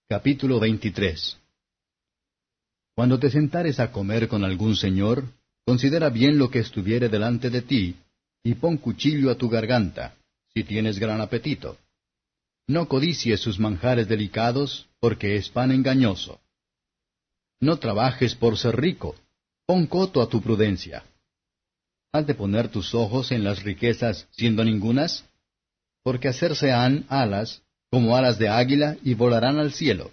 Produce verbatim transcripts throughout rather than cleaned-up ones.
Capítulo veintitrés. Cuando te sentares a comer con algún señor, considera bien lo que estuviere delante de ti, y pon cuchillo a tu garganta, si tienes gran apetito. No codicies sus manjares delicados, porque es pan engañoso. No trabajes por ser rico, pon coto a tu prudencia. ¿Has de poner tus ojos en las riquezas siendo ningunas? Porque hacerse han alas, como alas de águila, y volarán al cielo.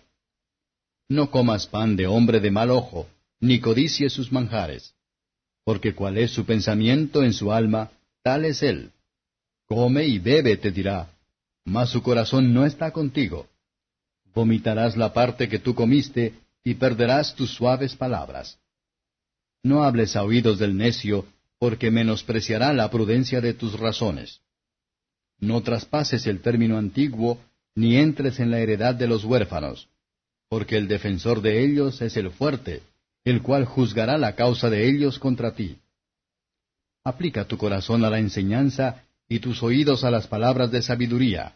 No comas pan de hombre de mal ojo, ni codicies sus manjares. Porque cuál es su pensamiento en su alma, tal es él. Come y bebe, te dirá, mas su corazón no está contigo. Vomitarás la parte que tú comiste, y perderás tus suaves palabras. No hables a oídos del necio, porque menospreciará la prudencia de tus razones. No traspases el término antiguo, ni entres en la heredad de los huérfanos, porque el defensor de ellos es el fuerte, el cual juzgará la causa de ellos contra ti. Aplica tu corazón a la enseñanza, y tus oídos a las palabras de sabiduría.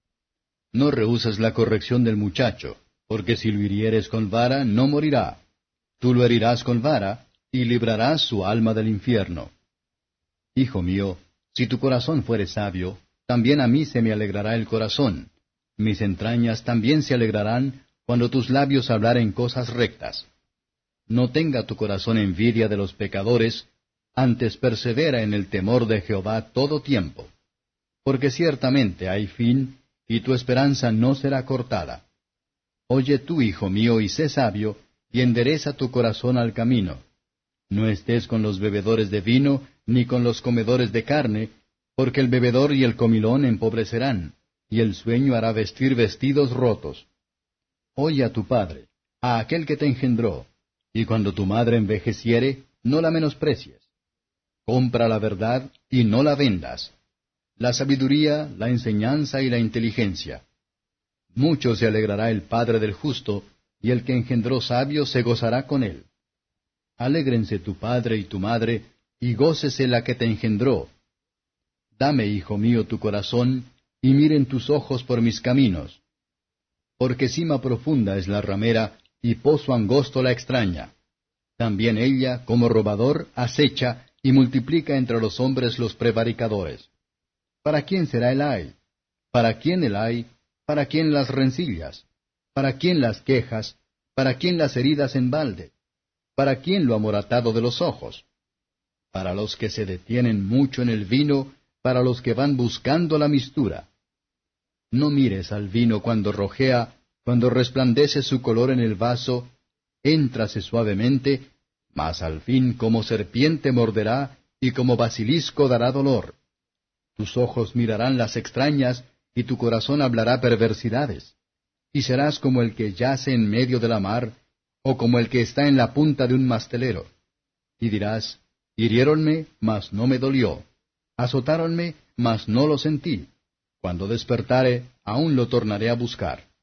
No rehuses la corrección del muchacho, porque si lo hirieres con vara, no morirá. Tú lo herirás con vara, y librarás su alma del infierno. Hijo mío, si tu corazón fuere sabio, también a mí se me alegrará el corazón. Mis entrañas también se alegrarán cuando tus labios hablaren cosas rectas. No tenga tu corazón envidia de los pecadores, antes persevera en el temor de Jehová todo tiempo. Porque ciertamente hay fin, y tu esperanza no será cortada. Oye tú, hijo mío, y sé sabio, y endereza tu corazón al camino. No estés con los bebedores de vino, ni con los comedores de carne, porque el bebedor y el comilón empobrecerán, y el sueño hará vestir vestidos rotos. Oye a tu padre, a aquel que te engendró, y cuando tu madre envejeciere, no la menosprecies. Compra la verdad, y no la vendas. La sabiduría, la enseñanza y la inteligencia. Mucho se alegrará el padre del justo, y el que engendró sabio se gozará con él. Alégrense tu padre y tu madre, y gócese la que te engendró. Dame, hijo mío, tu corazón, y miren tus ojos por mis caminos. Porque cima profunda es la ramera, y pozo angosto la extraña. También ella, como robador, acecha, y multiplica entre los hombres los prevaricadores. ¿Para quién será el ay? ¿Para quién el ay? ¿Para quién las rencillas? ¿Para quién las quejas? ¿Para quién las heridas en balde? ¿Para quién lo amoratado de los ojos? Para los que se detienen mucho en el vino, para los que van buscando la mistura. No mires al vino cuando rojea, cuando resplandece su color en el vaso, éntrase suavemente, mas al fin como serpiente morderá, y como basilisco dará dolor. Tus ojos mirarán las extrañas, y tu corazón hablará perversidades. Y serás como el que yace en medio de la mar, o como el que está en la punta de un mastelero. Y dirás, hiriéronme, mas no me dolió. Azotáronme, mas no lo sentí. Cuando despertare, aún lo tornaré a buscar.